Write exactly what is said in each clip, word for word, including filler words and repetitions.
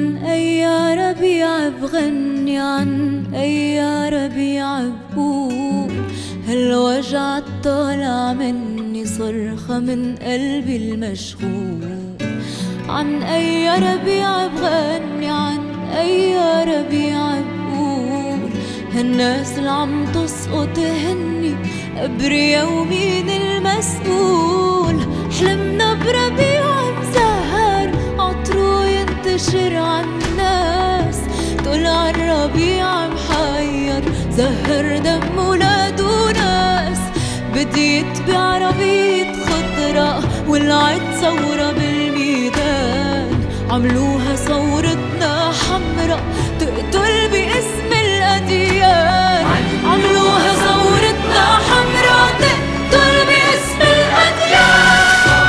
أي ربيع بغني، عن أي ربيع بقول هالوجع الطالع مني صرخة من قلبي المشغول. عن أي ربيع بغني، عن أي ربيع بقول هالناس اللي عم تسقط هني أبريا ومين المسؤول. حلمنا بربيع مزهر عطره ينتشر عالناس، طلع الربيع محير زهر دم ولاد وناس. بديت بعربية خضرا ولعت ثورة بالميدان، عملوها ثورتنا حمرا تقتل باسم الأديان. عملوها ثورتنا حمرا تقتل باسم الأديان.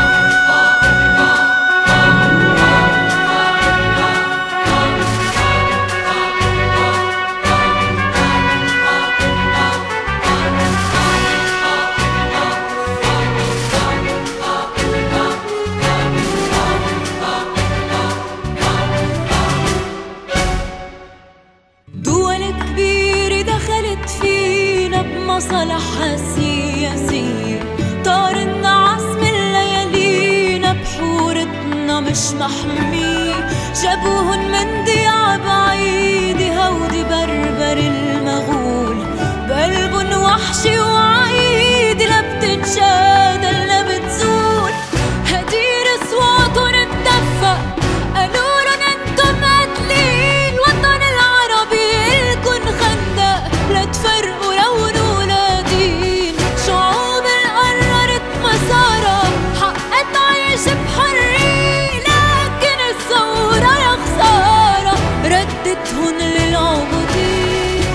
مصالحها السياسية طار النعاس من ليالينا، بحورتنا مش محمية. جابوهن من ضيعة بعيدة هودي بربر المغول، بقلبن وحشي وعيد لا بتتجادل لا بتزول. هدير اصواتن اتدفق قالولن انتم قاتلين، الوطن العربي الكن خندق لا تفرقوا لونه. شعوب قررت مسارها حقت عيش بحرية، لكن الثورة يا خسارة ردتهن للعبودية.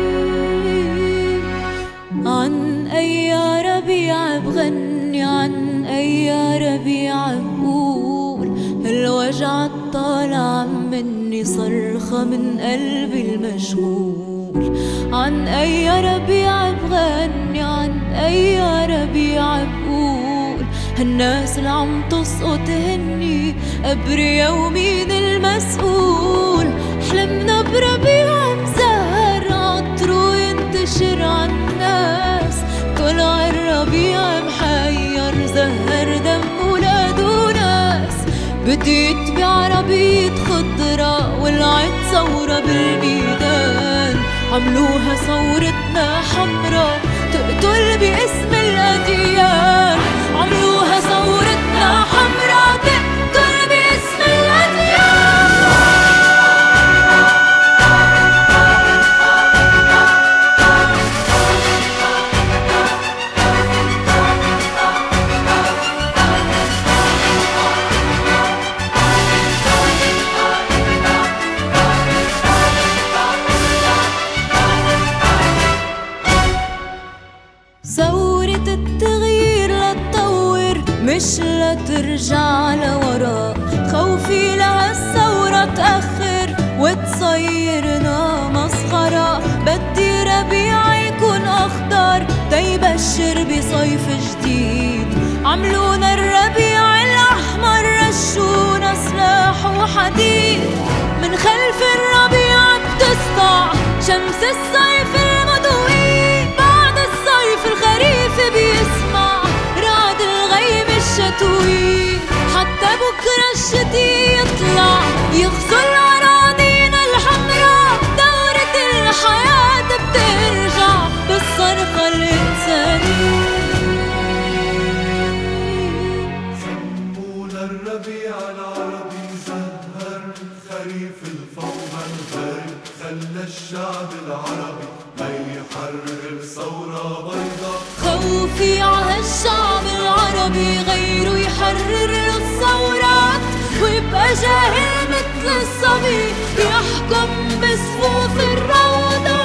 عن أي ربيع بغني، عن أي ربيع بقول هالوجع الطالع مني صرخة من قلبي المشغول. عن أي ربيع بغني، عن أي ربيع بقول هالناس اللي عم تسقط هني أبريا ومين المسؤول. حلمنا بربيع مزهر عطره ينتشر عالناس، طلع الربيع محير زهر دم ولاد وناس. بديت بعربية خضرا ولعت ثورة بالميدان، عملوها ثورتنا حمرا تقتل باسم الأديان. عملوها ثورتنا حمرا تقتل باسم الأديان. ثورة التغيير لتطور مش لترجع لورا، خوفي لها الثورة تأخر وتصيرنا مسخرة. بدي ربيع يكون أخضر تيبشر بصيف جديد، عملونا الربيع الأحمر رشونا سلاح وحديد. من خلف الربيع بتسطع شمس الصيف المضوي، بعد الصيف الخريف بيسمع رعد الغيم الشتوي. حتى بكرة الشتي يطلع يغزل أراضينا الحمراء، دورة الحياة بترجع بالصرخة الإنسانية. سمونا الربيع العربي زهر، خريف الفوضى الغرب خلى الشعب العربي ما يحرر ثورة بيضاء. خوفي عهالشعب العربي غيره يحرر الثورات، ويبقى جاهل مثل الصبي يحكم بصفوف الروضة.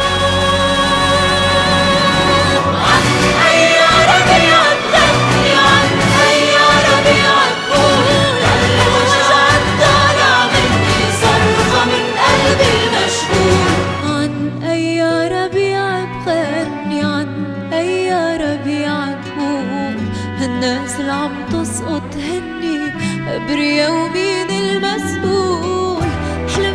عن أي ربيع بغني، عن أي ربيع بقول هالوجع الطالع مني صرخة من قلبي المشغول. عن أي ربيع بغني، عن أي ربيع بقول هالناس اللي عم تسقط هني أبريا ومين المسؤول. حلم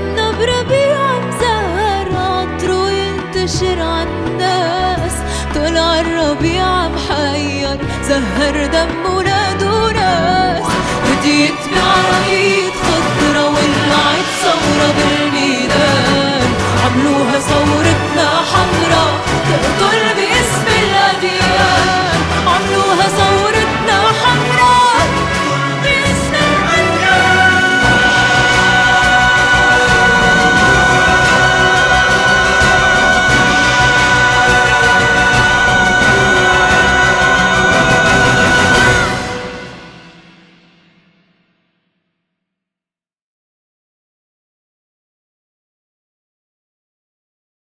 زهر دم ولاد وناس، هديت بعربية